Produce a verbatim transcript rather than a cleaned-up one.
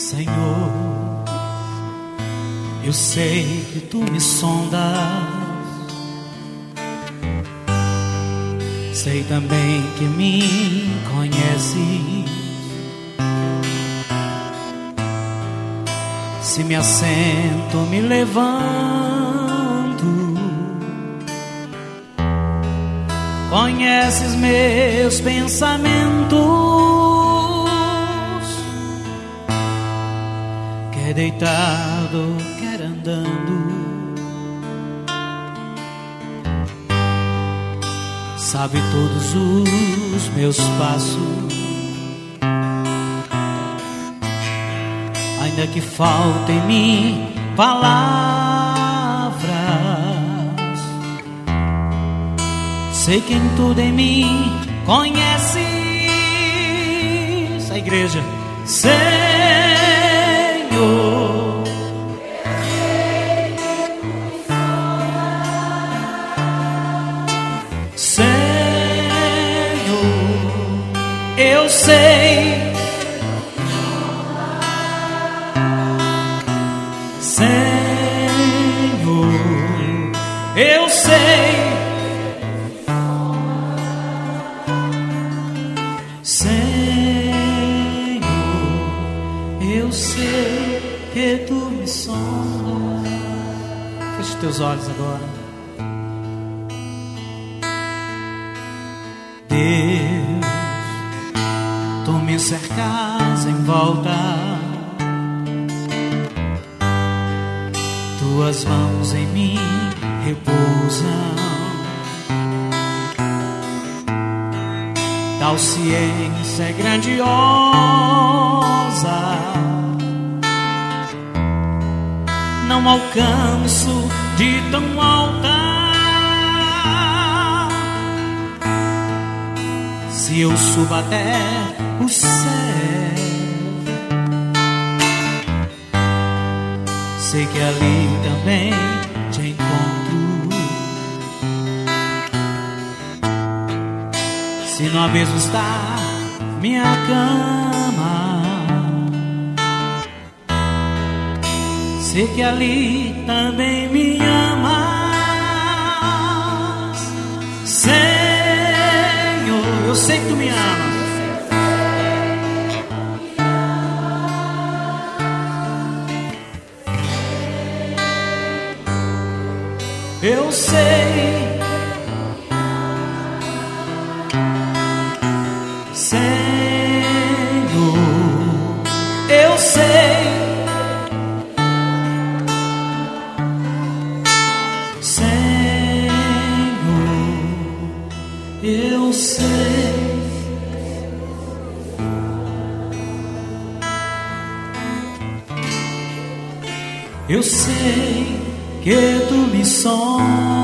Senhor, eu sei que tu me sondas, sei também que me conheces. Se me assento, me levanto, conheces meus pensamentos. Quer deitado, quer andando, sabe todos os meus passos. Ainda que faltem em mim palavras, sei que em tudo em mim conheces. A igreja, Senhor, Senhor, eu sei. Senhor, eu sei. Senhor, eu sei que tu me sondas. Feche teus olhos agora. Deus, tu me cercas em volta, tuas mãos em mim repousam. Tal ciência é grandiosa, não alcanço de tão alta. Se eu subo até o céu, sei que ali também te encontro. Se no abismo está minha cama, sei que ali também me amas. Senhor, eu sei que tu me amas. Eu sei, Senhor, eu sei, Senhor, eu sei. Eu sei que tu me sondas,